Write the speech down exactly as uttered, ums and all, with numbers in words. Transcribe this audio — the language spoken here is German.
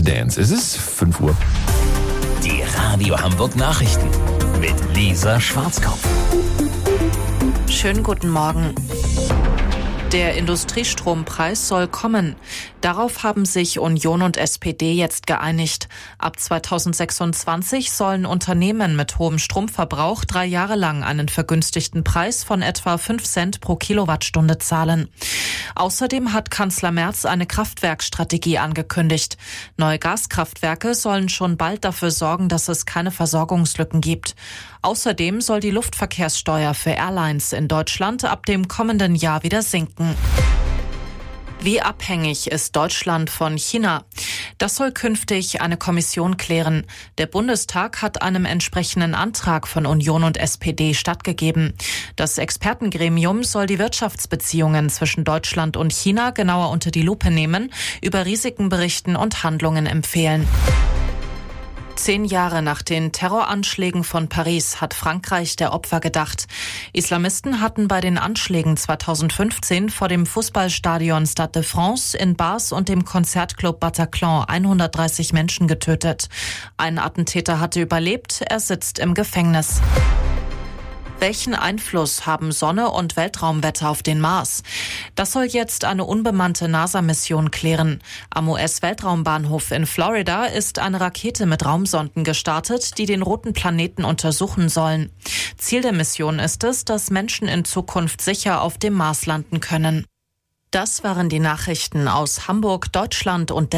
Dance. Es ist fünf Uhr. Die Radio Hamburg Nachrichten mit Lisa Schwarzkopf. Schönen guten Morgen. Der Industriestrompreis soll kommen. Darauf haben sich Union und S P D jetzt geeinigt. Ab zweitausendsechsundzwanzig sollen Unternehmen mit hohem Stromverbrauch drei Jahre lang einen vergünstigten Preis von etwa fünf Cent pro Kilowattstunde zahlen. Außerdem hat Kanzler Merz eine Kraftwerkstrategie angekündigt. Neue Gaskraftwerke sollen schon bald dafür sorgen, dass es keine Versorgungslücken gibt. Außerdem soll die Luftverkehrssteuer für Airlines in Deutschland ab dem kommenden Jahr wieder sinken. Wie abhängig ist Deutschland von China? Das soll künftig eine Kommission klären. Der Bundestag hat einem entsprechenden Antrag von Union und S P D stattgegeben. Das Expertengremium soll die Wirtschaftsbeziehungen zwischen Deutschland und China genauer unter die Lupe nehmen, über Risiken berichten und Handlungen empfehlen. Zehn Jahre nach den Terroranschlägen von Paris hat Frankreich der Opfer gedacht. Islamisten hatten bei den Anschlägen zweitausendfünfzehn vor dem Fußballstadion Stade de France in Bars und dem Konzertclub Bataclan hundertdreißig Menschen getötet. Ein Attentäter hatte überlebt, er sitzt im Gefängnis. Welchen Einfluss haben Sonne und Weltraumwetter auf den Mars? Das soll jetzt eine unbemannte NASA-Mission klären. Am U S-Weltraumbahnhof in Florida ist eine Rakete mit Raumsonden gestartet, die den roten Planeten untersuchen sollen. Ziel der Mission ist es, dass Menschen in Zukunft sicher auf dem Mars landen können. Das waren die Nachrichten aus Hamburg, Deutschland und der